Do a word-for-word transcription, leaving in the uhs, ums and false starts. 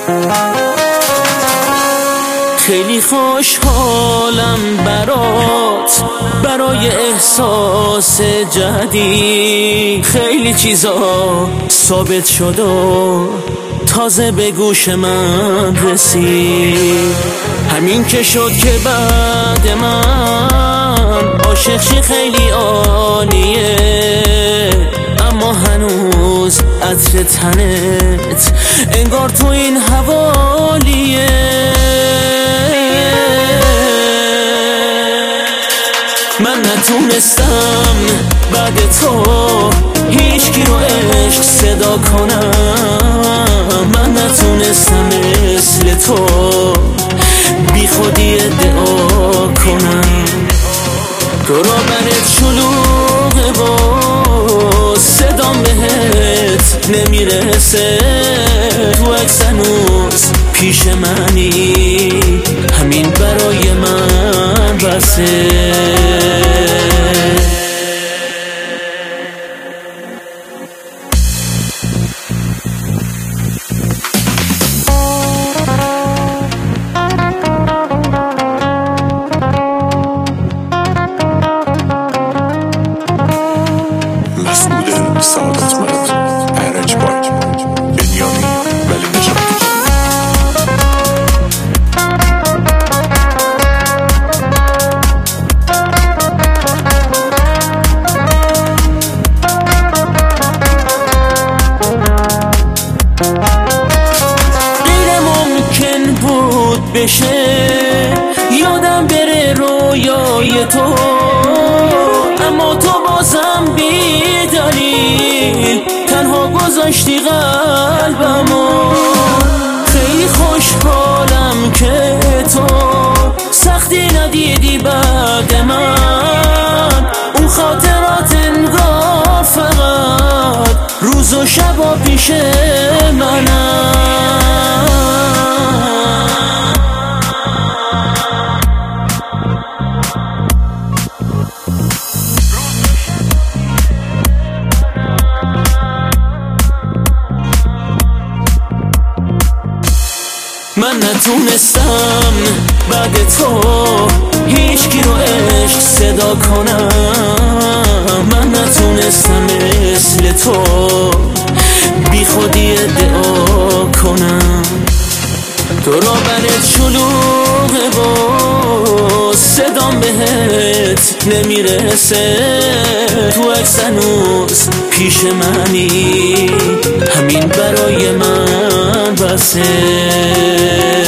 خیلی خوشحالم برات، برای احساس جدید. خیلی چیزا ثابت شد و تازه به گوش من رسید. همین که شد که بعد من عاشق شی خیلی عالیه، اما هنوز عطر تنت انگار تو این حوالیه. من نتونستم بعد تو هیچ کی رو عشق صدا کنم. من نتونستم مثل تو بی خودی ادعا کنم. تو را برات شلوغه و صدام بهت نمیرسه. تو عکس هنوز پیش منی، همین برای من بسه. سعادت مرد ارج باید بنیامی ولی نجات. غیر ممکن بود بشه یادم بره رویای تو، اما تو بازم بی دلیل تنها گذاشتی قلبمو. خیلی خوشحالم که تو سختی ندیدی بعد من. اون خاطرات انگار فقط روز و شبا پیش منم. من نتونستم بعد تو هیچ کی رو عشق صدا کنم. من نتونستم مثل تو بی خودی ادعا کنم. تو را برات شلوغه و صدام بهت نمیرسه. تو عکس هنوز پیش منی، همین برای من بسه.